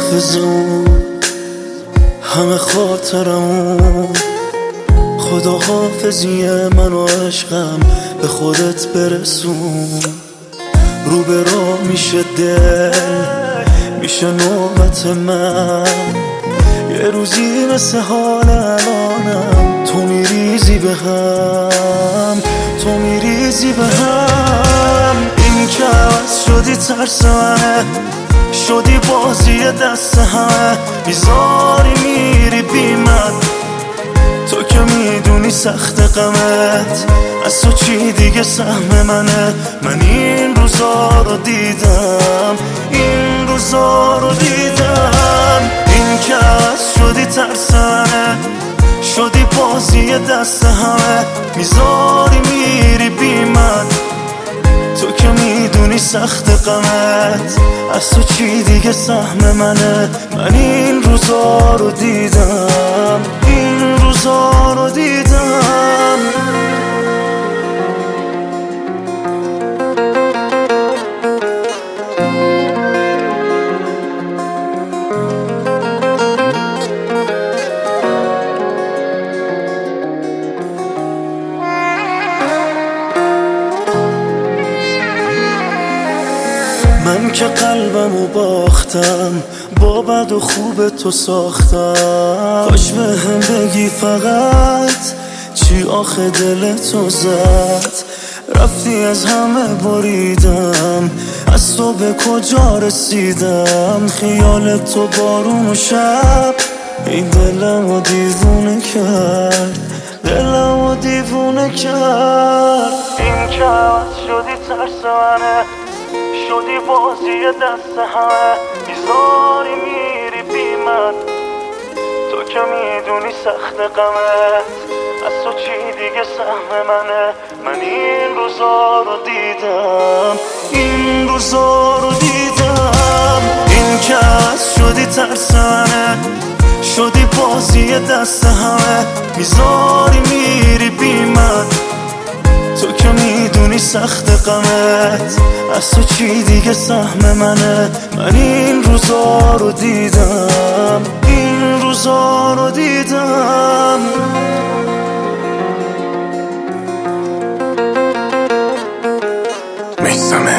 حافظمون، همه خاطرمون. خدا حافظی من و عشقم به خودت برسون. رو به راه میشه دل، میشه نوبت من. یه روزی مثل حال الانم تو میریزی به هم، تو میریزی به هم. این که عوض شدی ترس منه، شدی بازی دست همه. بیزاری میری بی من، تو که میدونی سخت غمت از تو چی دیگه سهم منه. من این روزا رو دیدم، این روزا رو دیدم. این که عوض شدی ترس منه، شدی بازی دست همه. میذاری میری بی من، تو که میدونی سخت غمت از تو چی دیگه سهم منه. من این روزا رو دیدم، این روزا رو دیدم. من که قلبمو باختم، با بد و خوب تو ساختم. کاش به هم بگی فقط چی آخه دل تو زد. رفتی از همه بریدم، از تو به کجا رسیدم. خیال تو بارون و شب این دلمو دیوونه کرد، دلمو دیوونه کرد. این که عوض شدی ترس منه، شدی بازی دست همه. میذاری میری بی من، تو که میدونی سخت غمت از تو چی دیگه سهم منه. من این روزا رو دیدم، این روزا رو دیدم. این که عوض شدی ترس منه، شدی بازی دست همه. میذاری میری بی من، تو که میدونی سخت غمت از تو چی دیگه سهم منه. من این روزا رو دیدم، این روزا رو دیدم. میثم